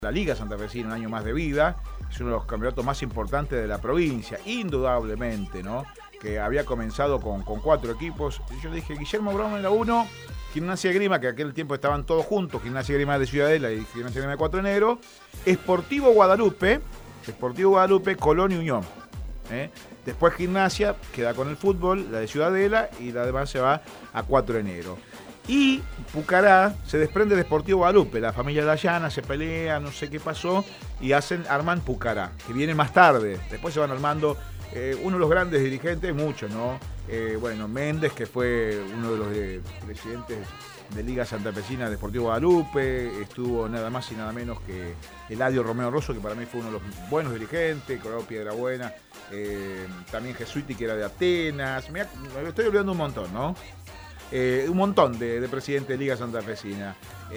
La Liga Santafesina, un año más de vida, es uno de los campeonatos más importantes de la provincia, indudablemente, ¿no? Que había comenzado con 4 equipos. Yo le dije, Guillermo Brown en la 1, Gimnasia Grima, que aquel tiempo estaban todos juntos, Gimnasia Grima de Ciudadela y Gimnasia Grima de 4 de Enero, Sportivo Guadalupe, Colón y Unión. Después Gimnasia queda con el fútbol, la de Ciudadela, y la demás se va a 4 de Enero. Y Pucará se desprende de Sportivo Guadalupe, la familia Dayana se pelea, no sé qué pasó, y arman Pucará, que viene más tarde. Después se van armando uno de los grandes dirigentes, muchos, ¿no? Méndez, que fue uno de los presidentes de Liga Santafesina de Sportivo Guadalupe, estuvo nada más y nada menos que Eladio Romeo Rosso, que para mí fue uno de los buenos dirigentes, Colorado Piedrabuena, también Jesuiti, que era de Atenas, me estoy olvidando un montón, ¿no? Un montón de presidentes de Liga Santafesina.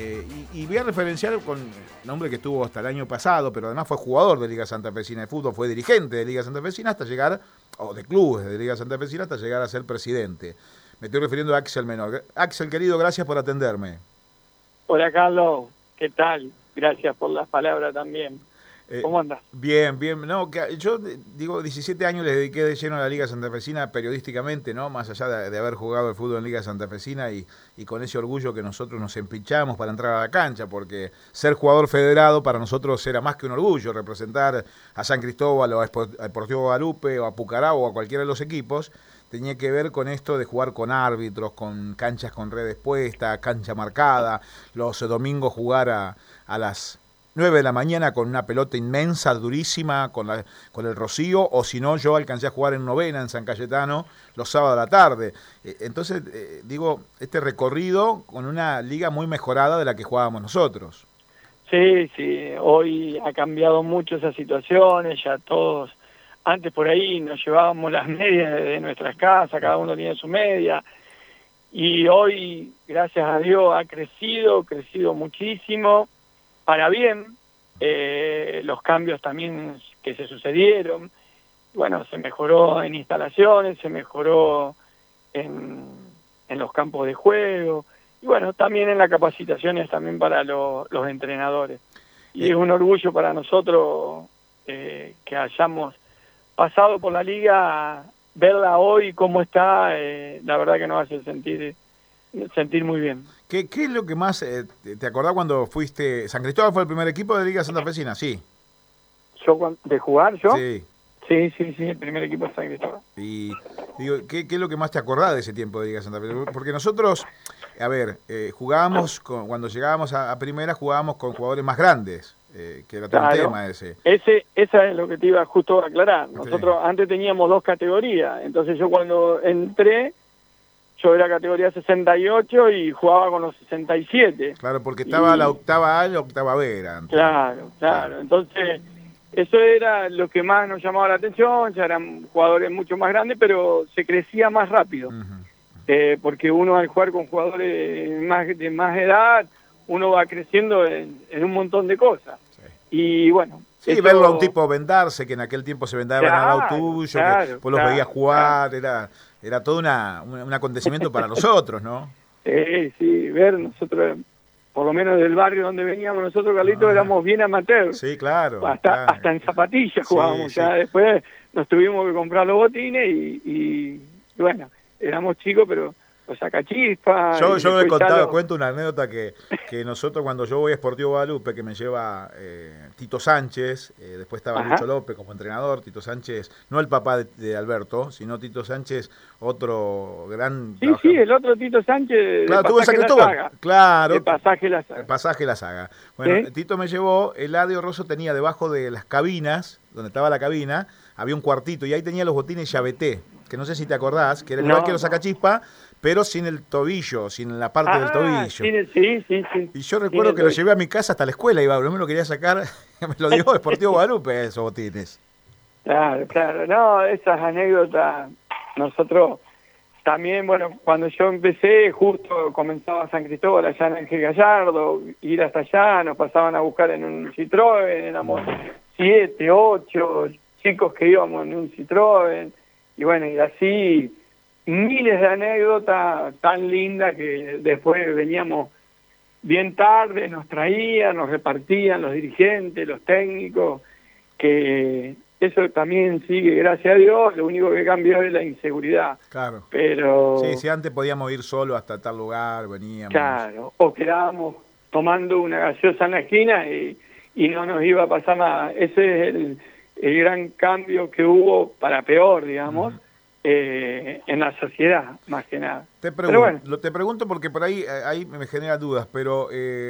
Y voy a referenciar con un hombre que estuvo hasta el año pasado, pero además fue jugador de Liga Santafesina de fútbol, fue dirigente de Liga Santafesina hasta llegar, o de clubes de Liga Santafesina hasta llegar a ser presidente. Me estoy refiriendo a Axel Menor. Axel, querido, gracias por atenderme. Hola, Carlos. ¿Qué tal? Gracias por las palabras también. ¿Cómo andas? Bien. No, yo digo, 17 años les dediqué de lleno a la Liga Santafesina periodísticamente, ¿no? Más allá de haber jugado el fútbol en Liga Santafesina y con ese orgullo que nosotros nos empinchamos para entrar a la cancha, porque ser jugador federado para nosotros era más que un orgullo, representar a San Cristóbal o a Sportivo Guadalupe o a Pucará o a cualquiera de los equipos, tenía que ver con esto de jugar con árbitros, con canchas con redes puestas, cancha marcada, los domingos jugar a las 9 de la mañana con una pelota inmensa, durísima, con el rocío, o si no, yo alcancé a jugar en Novena, en San Cayetano, los sábados a la tarde. Entonces, digo, este recorrido con una liga muy mejorada de la que jugábamos nosotros. Sí, hoy ha cambiado mucho esa situación, ya todos, antes por ahí nos llevábamos las medias de nuestras casas, cada uno tiene su media, y hoy, gracias a Dios, ha crecido muchísimo, para bien, los cambios también que se sucedieron, bueno, se mejoró en instalaciones, se mejoró en los campos de juego, y bueno, también en las capacitaciones también para los entrenadores. Y es un orgullo para nosotros que hayamos pasado por la liga, verla hoy cómo está, la verdad que nos hace sentir muy bien. ¿Qué es lo que más te acordás cuando fuiste? ¿San Cristóbal fue el primer equipo de Liga Santafesina? Sí. ¿De jugar yo? Sí. Sí, el primer equipo de San Cristóbal. Y digo, ¿qué es lo que más te acordás de ese tiempo de Liga Santafesina? Porque nosotros, jugábamos, cuando llegábamos a primera, jugábamos con jugadores más grandes, que era todo un tema ese. Esa es lo que te iba justo a aclarar. Nosotros antes teníamos 2 categorías, entonces yo cuando entré, yo era categoría 68 y jugaba con los 67. Claro, porque estaba la octava A y la octava B. Claro. Entonces, eso era lo que más nos llamaba la atención. Ya eran jugadores mucho más grandes, pero se crecía más rápido. Porque uno al jugar con jugadores de más edad, uno va creciendo en un montón de cosas. Sí. Y bueno. Sí, verlo a un tipo vendarse, que en aquel tiempo se vendaba al lado tuyo, que vos los veías jugar, era todo un acontecimiento para nosotros, ¿no? Sí, ver nosotros, por lo menos del barrio donde veníamos nosotros, Carlitos, éramos bien amateurs. Sí, claro. Hasta en zapatillas jugábamos, ya después nos tuvimos que comprar los botines y bueno, éramos chicos, pero los sacachispas. Yo le cuento una anécdota que nosotros cuando yo voy a Sportivo Guadalupe, que me lleva Tito Sánchez, después estaba Lucho López como entrenador, Tito Sánchez, no el papá de Alberto, sino Tito Sánchez, otro gran... Sí, el otro Tito Sánchez, claro, tuvo San Cristóbal. Claro, el pasaje la saga. Bueno, Tito me llevó, Eladio Rosso tenía debajo de las cabinas, donde estaba la cabina, había un cuartito, y ahí tenía los botines Llaveté, que no sé si te acordás, que era igual que los sacachispas, pero sin el tobillo, sin la parte del tobillo. Sí. Y yo recuerdo que lo llevé a mi casa hasta la escuela, iba, no me lo quería sacar, me lo dio Sportivo Guadalupe, esos botines. Claro, no, esas anécdotas, nosotros también, bueno, cuando yo empecé, justo comenzaba San Cristóbal allá en Ángel Gallardo, ir hasta allá, nos pasaban a buscar en un Citroën, éramos 7, 8 chicos que íbamos en un Citroën, y bueno, y así miles de anécdotas tan lindas que después veníamos bien tarde nos traían, nos repartían los dirigentes, los técnicos, que eso también sigue, gracias a Dios, lo único que cambió es la inseguridad. Claro. Pero Sí, antes podíamos ir solo hasta tal lugar, veníamos. claro, o quedábamos tomando una gaseosa en la esquina y no nos iba a pasar nada. Ese es el gran cambio que hubo para peor, digamos, en la sociedad, más que nada. Te pregunto porque por ahí me genera dudas, pero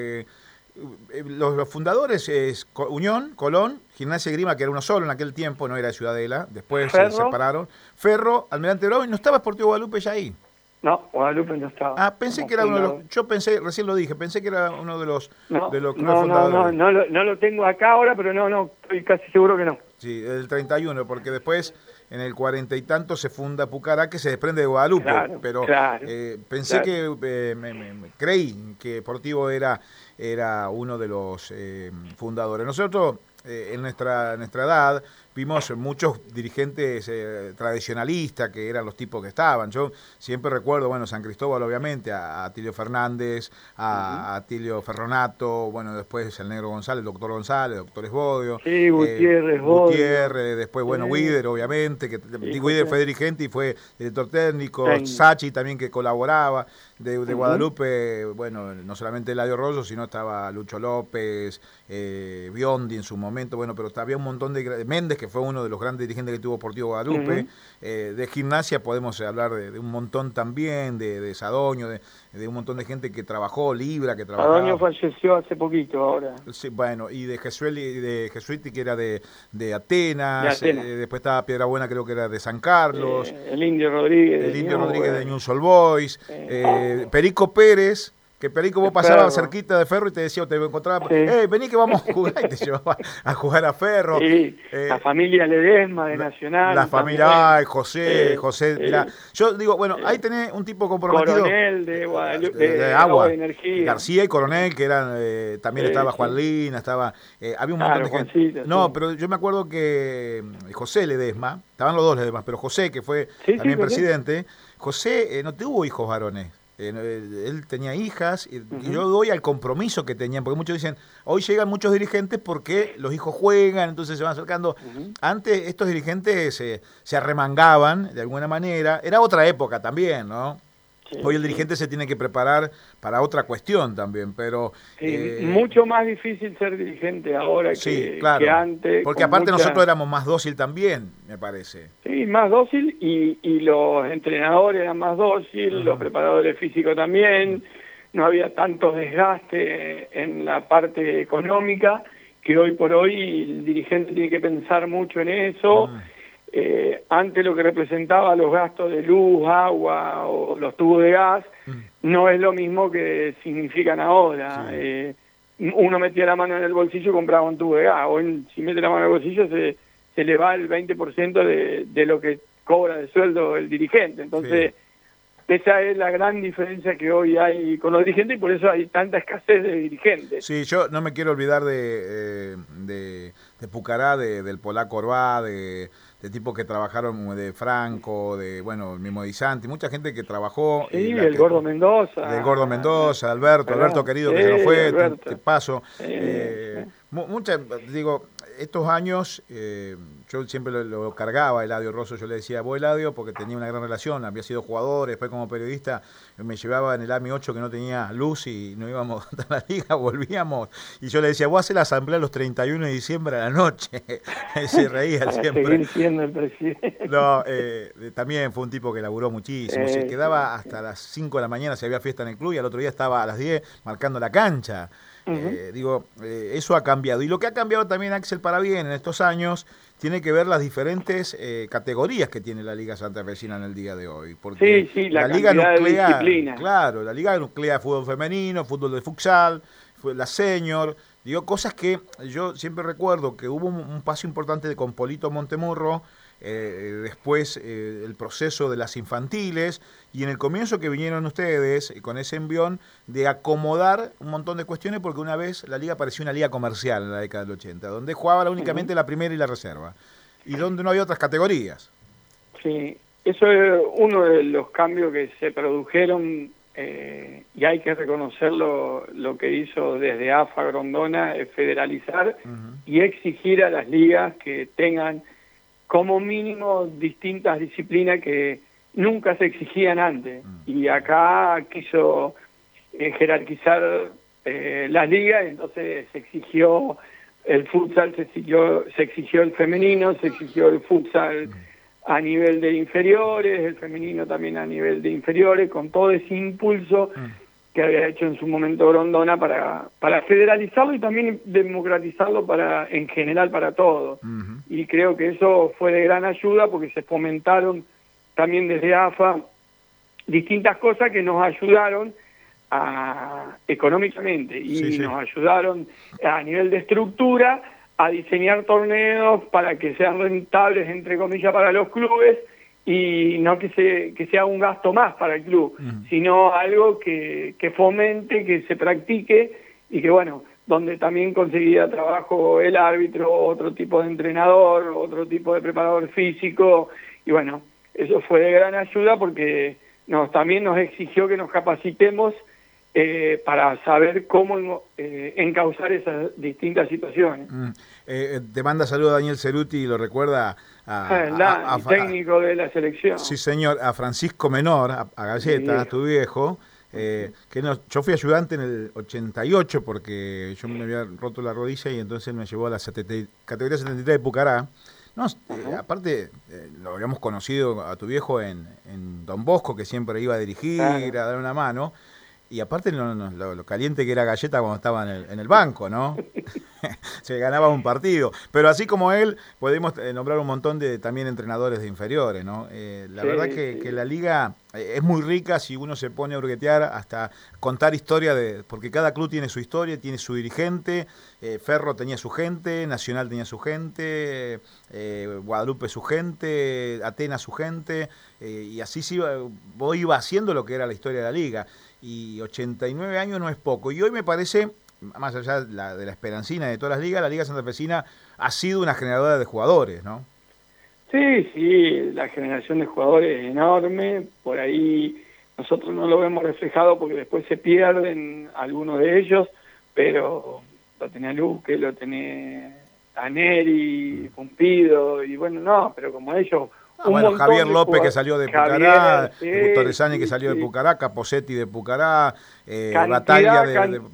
los fundadores es Unión, Colón, Gimnasia y Grima, que era uno solo en aquel tiempo, no era de Ciudadela, después se separaron. Ferro, Almirante Brown, ¿no estaba Sportivo Guadalupe ya ahí? No, Guadalupe no estaba. Ah, pensé que era uno de los... Yo pensé, recién lo dije, pensé que era uno de los fundadores. No lo tengo acá ahora, pero no, estoy casi seguro que no. Sí, el 31, porque después en el 40 y tanto se funda Pucará, que se desprende de Guadalupe, pero pensé que creí que Sportivo era uno de los fundadores. Nosotros en nuestra edad vimos muchos dirigentes tradicionalistas, que eran los tipos que estaban. Yo siempre recuerdo, bueno, San Cristóbal obviamente, a Atilio Fernández, a Atilio Ferronato, bueno, después el Negro González, el doctor Esbodio. Sí, Gutiérrez, después, bueno, Wider, obviamente, que Wider fue dirigente y fue director técnico, Sachi también, que colaboraba, de Guadalupe, bueno, no solamente Eladio Rollo, sino estaba Lucho López, Biondi en su momento, bueno, pero había un montón de... Méndez, que fue uno de los grandes dirigentes que tuvo Sportivo Guadalupe. De Gimnasia podemos hablar de un montón también, de Sadoño, de un montón de gente que trabajó, Libra, que trabajaba. Sadoño falleció hace poquito ahora. Sí, bueno, y de Jesuiti, que era de Atenas, después estaba Piedrabuena, creo que era de San Carlos. El Indio Rodríguez. El Indio Rodríguez de News All Boys. Perico Pérez, que Perico vos pasabas cerquita de Ferro y te decía, te encontraba, vení que vamos a jugar, y te llevaba a jugar a Ferro. Sí, la familia Ledesma de Nacional. La familia, José, mirá, yo digo, bueno, ahí tenés un tipo comprometido. Coronel de Guadalupe, de Agua, de Energía. García y Coronel, que eran, también estaba Juan Lina, había un montón de gente. Juancito, no, pero yo me acuerdo que José Ledesma, estaban los dos Ledesma, pero José, que fue también presidente, José no tuvo hijos varones. Él tenía hijas y yo doy al compromiso que tenían, porque muchos dicen, hoy llegan muchos dirigentes porque los hijos juegan, entonces se van acercando. Antes estos dirigentes se arremangaban de alguna manera, era otra época también, ¿no? Hoy el dirigente se tiene que preparar para otra cuestión también, pero... mucho más difícil ser dirigente ahora que antes. Porque aparte nosotros éramos más dócil también, me parece. Sí, más dócil y los entrenadores eran más dóciles, los preparadores físicos también, no había tanto desgaste en la parte económica, que hoy por hoy el dirigente tiene que pensar mucho en eso. Antes lo que representaba los gastos de luz, agua o los tubos de gas no es lo mismo que significan ahora. Uno metía la mano en el bolsillo y compraba un tubo de gas. Hoy si mete la mano en el bolsillo se le va el 20% de lo que cobra de sueldo el dirigente. Entonces esa es la gran diferencia que hoy hay con los dirigentes y por eso hay tanta escasez de dirigentes. Sí, yo no me quiero olvidar de Pucará, del polaco Orbá, de tipos que trabajaron, de Franco, bueno, el mismo Di Santi, mucha gente que trabajó. Sí, el Gordo Mendoza. Del Gordo Mendoza, Alberto querido, que se nos fue, te paso. Digo, estos años, yo siempre lo cargaba a Eladio Rosso, yo le decía, vos Eladio, porque tenía una gran relación, había sido jugador, después como periodista me llevaba en el AMI 8 que no tenía luz y no íbamos a la liga, volvíamos, y yo le decía, vos haces la asamblea los 31 de diciembre a la noche, se reía siempre. Seguir siendo el presidente. No, también fue un tipo que laburó muchísimo, se quedaba hasta las 5 de la mañana si había fiesta en el club y al otro día estaba a las 10 marcando la cancha. Eso ha cambiado. Y lo que ha cambiado también, Axel, para bien en estos años, tiene que ver las diferentes categorías que tiene la Liga Santafesina en el día de hoy. Porque la Liga nuclea, de claro, la Liga nuclea fútbol femenino, fútbol de futsal, la senior, digo, cosas que yo siempre recuerdo que hubo un paso importante con Polito Montemurro, después el proceso de las infantiles y en el comienzo que vinieron ustedes con ese envión de acomodar un montón de cuestiones, porque una vez la liga parecía una liga comercial en la década del 80, donde jugaba únicamente la primera y la reserva y donde no había otras categorías. Sí, eso es uno de los cambios que se produjeron y hay que reconocerlo, lo que hizo desde AFA Grondona es federalizar y exigir a las ligas que tengan como mínimo distintas disciplinas que nunca se exigían antes. Y acá quiso jerarquizar las ligas, entonces se exigió el futsal, se exigió el femenino, se exigió el futsal a nivel de inferiores, el femenino también a nivel de inferiores, con todo ese impulso que había hecho en su momento Grondona para federalizarlo y también democratizarlo en general para todos. Y creo que eso fue de gran ayuda porque se fomentaron también desde AFA distintas cosas que nos ayudaron económicamente y nos ayudaron a nivel de estructura a diseñar torneos para que sean rentables, entre comillas, para los clubes y no que sea un gasto más para el club, sino algo que fomente, que se practique y que, bueno, donde también conseguía trabajo el árbitro, otro tipo de entrenador, otro tipo de preparador físico, y bueno, eso fue de gran ayuda porque también nos exigió que nos capacitemos para saber cómo encauzar esas distintas situaciones. Te manda saludos a Daniel Ceruti y lo recuerda técnico de la selección. Sí, señor, a Francisco Menor, a Galleta, a tu viejo. Yo fui ayudante en el 88 porque yo me había roto la rodilla y entonces me llevó a la categoría 73 de Pucará. Aparte, lo habíamos conocido a tu viejo en Don Bosco, que siempre iba a dirigir, a dar una mano. Y aparte lo caliente que era Galleta cuando estaba en el banco, ¿no? Se ganaba un partido. Pero así como él, podemos nombrar un montón de también entrenadores de inferiores, ¿no? La verdad que la liga es muy rica si uno se pone a hurguetear, hasta contar historia porque cada club tiene su historia, tiene su dirigente. Ferro tenía su gente, Nacional tenía su gente, Guadalupe su gente, Atenas su gente, y así vos iba haciendo lo que era la historia de la liga. Y 89 años no es poco. Y hoy me parece, más allá de la esperancina de todas las ligas, la Liga Santafesina ha sido una generadora de jugadores, ¿no? Sí, la generación de jugadores es enorme. Por ahí nosotros no lo vemos reflejado porque después se pierden algunos de ellos, pero lo tenía Luque, lo tenía Aneri, Pumpido, y bueno, pero como ellos... Javier López que salió de Pucará, Torresani que salió de Pucará, Caposetti de Pucará, Bataglia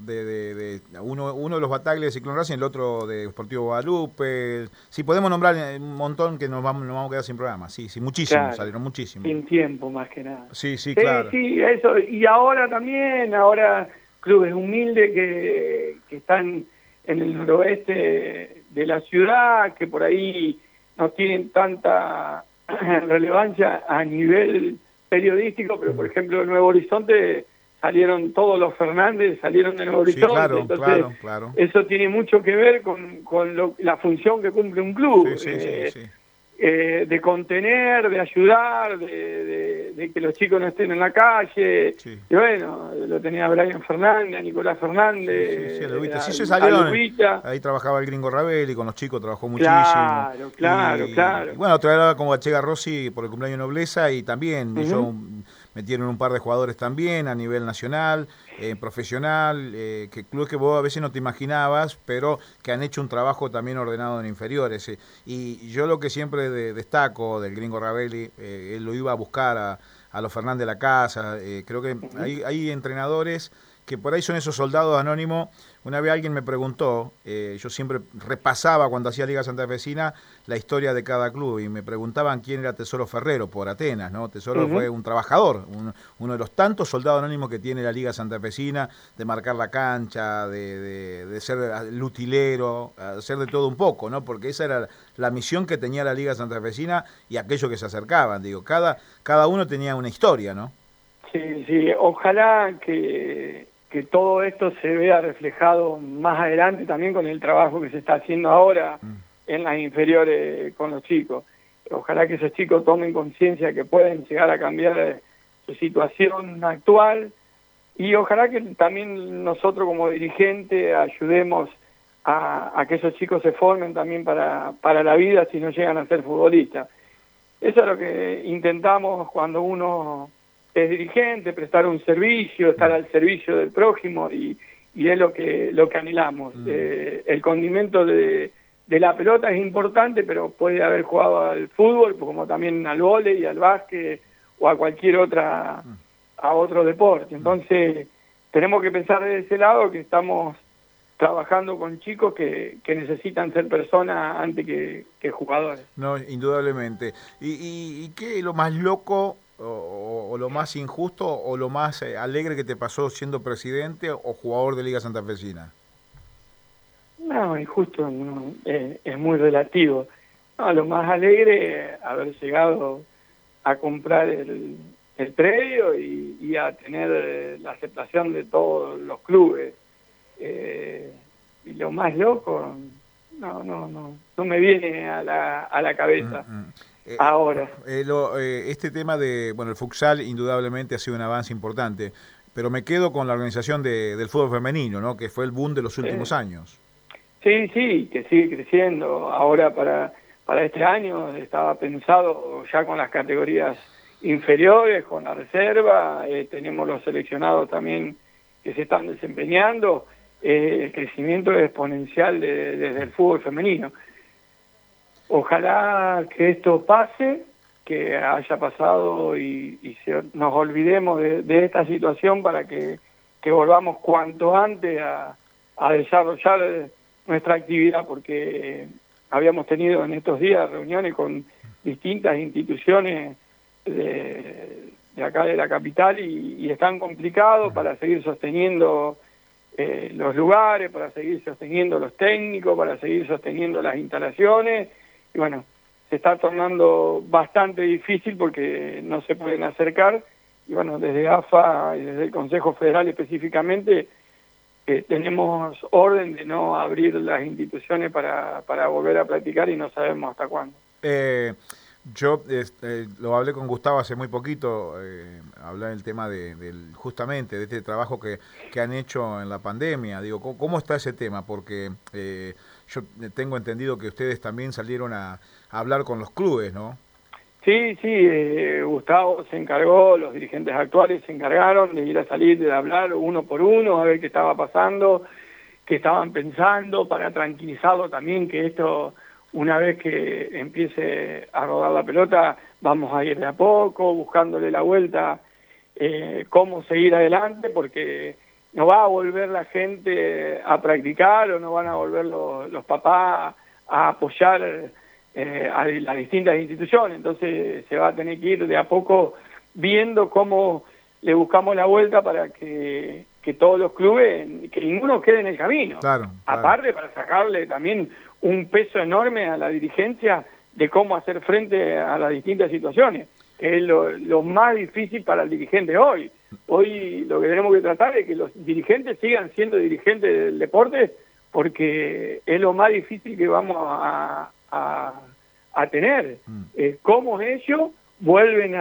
uno de los Bataglia de Ciclón Racing, el otro de Sportivo Guadalupe. Sí, podemos nombrar un montón que nos vamos a quedar sin programa. Sí, muchísimos, salieron muchísimos. Sin tiempo, más que nada. Sí, claro. Sí, eso. Y ahora clubes humildes que están en el noroeste de la ciudad, que por ahí no tienen tanta relevancia a nivel periodístico, pero por ejemplo en Nuevo Horizonte salieron todos los Fernández, salieron de Nuevo Horizonte, entonces claro. Eso tiene mucho que ver con la función que cumple un club, de contener, de ayudar, de que los chicos no estén en la calle, y bueno, lo tenía Brian Fernández, Nicolás Fernández, se salieron, ahí trabajaba el Gringo Ravelli, con los chicos trabajó muchísimo. Claro. Y bueno, otra vez con Bachega Rossi por el cumpleaños de Nobleza, y también metieron un par de jugadores también a nivel nacional, profesional, que clubes que vos a veces no te imaginabas, pero que han hecho un trabajo también ordenado en inferiores. Y yo lo que siempre destaco del Gringo Ravelli, él lo iba a buscar a los Fernández de la casa. Creo que hay entrenadores que por ahí son esos soldados anónimos. Una vez alguien me preguntó, yo siempre repasaba cuando hacía Liga Santafesina la historia de cada club y me preguntaban quién era Tesoro Ferrero por Atenas, ¿no? Tesoro fue un trabajador, uno de los tantos soldados anónimos que tiene la Liga Santafesina, de marcar la cancha, de ser lutilero, hacer de todo un poco, ¿no? Porque esa era la misión que tenía la Liga Santafesina y aquellos que se acercaban, digo, cada uno tenía una historia, ¿no? Sí, ojalá que todo esto se vea reflejado más adelante también con el trabajo que se está haciendo ahora en las inferiores con los chicos. Ojalá que esos chicos tomen conciencia que pueden llegar a cambiar su situación actual y ojalá que también nosotros como dirigentes ayudemos a que esos chicos se formen también para la vida si no llegan a ser futbolistas. Eso es lo que intentamos cuando uno es dirigente, prestar un servicio, estar al servicio del prójimo y es lo que anhelamos. El condimento de la pelota es importante, pero puede haber jugado al fútbol, como también al vóley, al básquet o a cualquier otro deporte. Entonces, tenemos que pensar de ese lado que estamos trabajando con chicos que necesitan ser personas antes que jugadores. No, indudablemente. ¿Y qué es lo más loco o lo más injusto o lo más alegre que te pasó siendo presidente o jugador de Liga Santafesina? No, injusto no, es muy relativo. No, lo más alegre es haber llegado a comprar el predio y a tener la aceptación de todos los clubes. Y lo más loco, no me viene a la cabeza ahora. Este tema de, bueno, el futsal indudablemente ha sido un avance importante, pero me quedo con la organización del fútbol femenino, ¿no? Que fue el boom de los últimos años. Sí, que sigue creciendo. Ahora para este año estaba pensado ya con las categorías inferiores, con la reserva, tenemos los seleccionados también que se están desempeñando. El crecimiento es exponencial desde el fútbol femenino. Ojalá que esto pase, que haya pasado y nos olvidemos de esta situación para que volvamos cuanto antes a desarrollar nuestra actividad, porque habíamos tenido en estos días reuniones con distintas instituciones de acá de la capital y están complicados para seguir sosteniendo los lugares, para seguir sosteniendo los técnicos, para seguir sosteniendo las instalaciones, y bueno, se está tornando bastante difícil porque no se pueden acercar, y bueno, desde AFA y desde el Consejo Federal específicamente tenemos orden de no abrir las instituciones para volver a practicar y no sabemos hasta cuándo. Yo lo hablé con Gustavo hace muy poquito, hablar del tema justamente de este trabajo que han hecho en la pandemia. Digo, ¿cómo está ese tema? Porque yo tengo entendido que ustedes también salieron a hablar con los clubes, ¿no? Sí, Gustavo se encargó, los dirigentes actuales se encargaron de ir a salir, de hablar uno por uno, a ver qué estaba pasando, qué estaban pensando, para tranquilizarlo también que esto, una vez que empiece a rodar la pelota, vamos a ir de a poco, buscándole la vuelta, cómo seguir adelante, porque no va a volver la gente a practicar o no van a volver los papás a apoyar a las distintas instituciones. Entonces se va a tener que ir de a poco viendo cómo le buscamos la vuelta para que todos los clubes, que ninguno quede en el camino. Claro. Aparte, para sacarle también un peso enorme a la dirigencia de cómo hacer frente a las distintas situaciones, que es lo más difícil para el dirigente hoy. Hoy lo que tenemos que tratar es que los dirigentes sigan siendo dirigentes del deporte, porque es lo más difícil que vamos a tener. Cómo ellos vuelven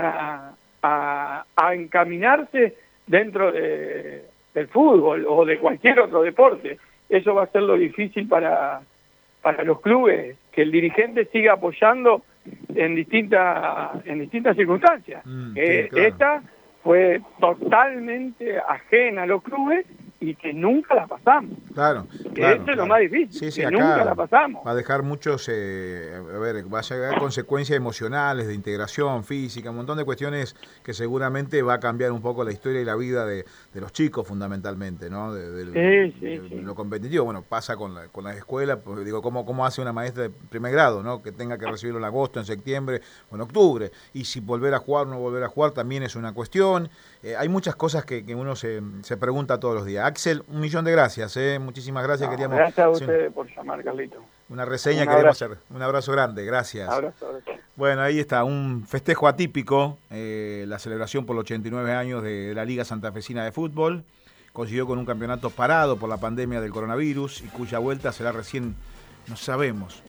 a encaminarse dentro del fútbol o de cualquier otro deporte. Eso va a ser lo difícil para los clubes, que el dirigente siga apoyando en distintas circunstancias. Sí, claro. Esta fue totalmente ajena a los clubes y que nunca la pasamos. Claro. Eso es lo más difícil, Sí, que acá nunca la pasamos. Va a dejar muchos, va a llegar consecuencias emocionales, de integración física, un montón de cuestiones que seguramente va a cambiar un poco la historia y la vida de los chicos fundamentalmente, ¿no? Lo competitivo, bueno, pasa con las escuelas, pues, digo, ¿cómo hace una maestra de primer grado, ¿no? Que tenga que recibirlo en agosto, en septiembre o en octubre, y si volver a jugar o no volver a jugar también es una cuestión. Hay muchas cosas que uno se pregunta todos los días. Axel, 1.000.000 de gracias, muchísimas gracias. Gracias a ustedes por llamar, Carlito. Una reseña queremos hacer. Un abrazo grande, gracias. Abrazo. Bueno, ahí está, un festejo atípico, la celebración por los 89 años de la Liga Santafesina de Fútbol. Consiguió con un campeonato parado por la pandemia del coronavirus y cuya vuelta será recién, no sabemos.